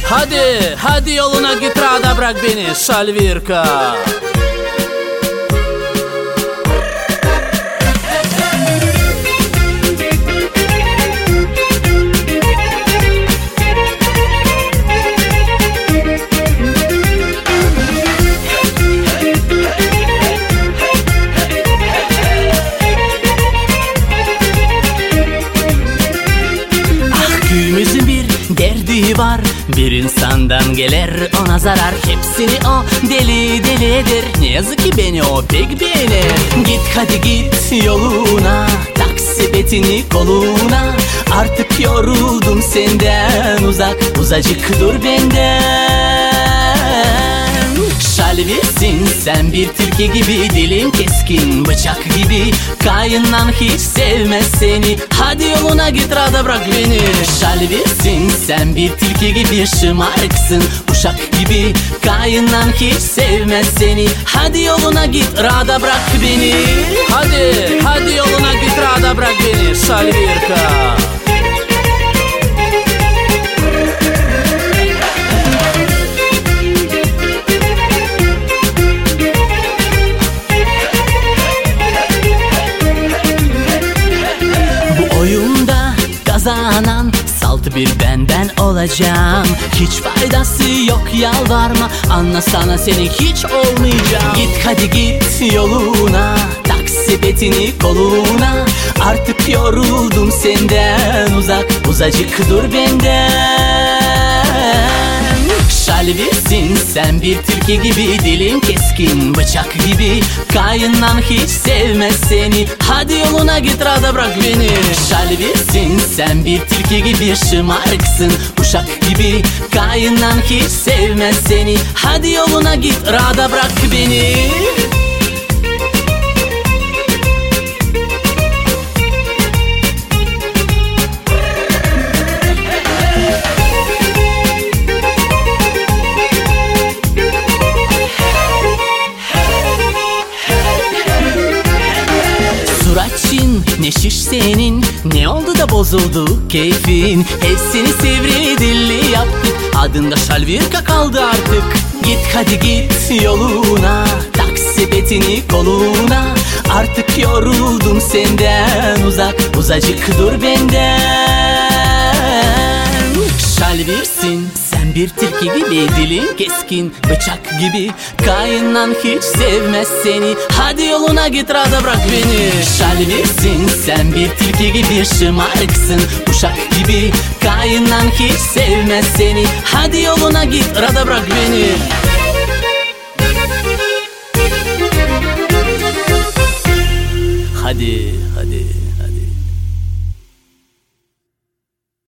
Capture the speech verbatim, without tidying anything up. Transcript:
Hadi, hadi yoluna git, rada bırak beni Salvirka. Köyümüzün bir derdi var, bir insandan gelir ona zarar. Hepsini o deli deli eder, ne yazık ki beni o pek beğenir. Git hadi git yoluna, tak sepetini koluna. Artık yoruldum senden, uzak uzacık dur benden. Salvirsin sen bir tilki gibi, dilin keskin bıçak gibi. Kayından hiç sevmez seni, hadi yoluna git, rada bırak beni. Salvirsin sen bir tilki gibi, şımarıksın uşak gibi. Kayından hiç sevmez seni, hadi yoluna git, rada bırak beni. Hadi, hadi yoluna git, rada bırak beni Salvirka. Oyunda kazanan salt bir benden olacağım. Hiç faydası yok, yalvarma, anlasana seni hiç olmayacağım. Git hadi git yoluna, tak sepetini koluna. Artık yoruldum senden, uzak uzacık dur benden. Salvirsin sen bir tilki gibi, dilin keskin bıçak gibi. Kayından hiç sevmez seni, hadi yoluna git, rada bırak beni. Salvirsin sen bir tilki gibi, şımarıksın uşak gibi. Kayından hiç sevmez seni, hadi yoluna git, rada bırak beni. Suratçın ne şiş senin, ne oldu da bozuldu keyfin? Hepsini sivri dilli yaptık, adında Salvirka kaldı artık. Git hadi git yoluna, tak sepetini koluna. Artık yoruldum senden, uzak uzacık dur benden. Salvirsin sen bir tilki gibi, dilin keskin bıçak gibi. Kayından hiç sevmez seni, hadi yoluna git, rada bırak beni. Salvirsin sen bir tilki gibi, şımarıksın uşak gibi. Kayından hiç sevmez seni, hadi yoluna git, rada bırak beni. Hadi, hadi.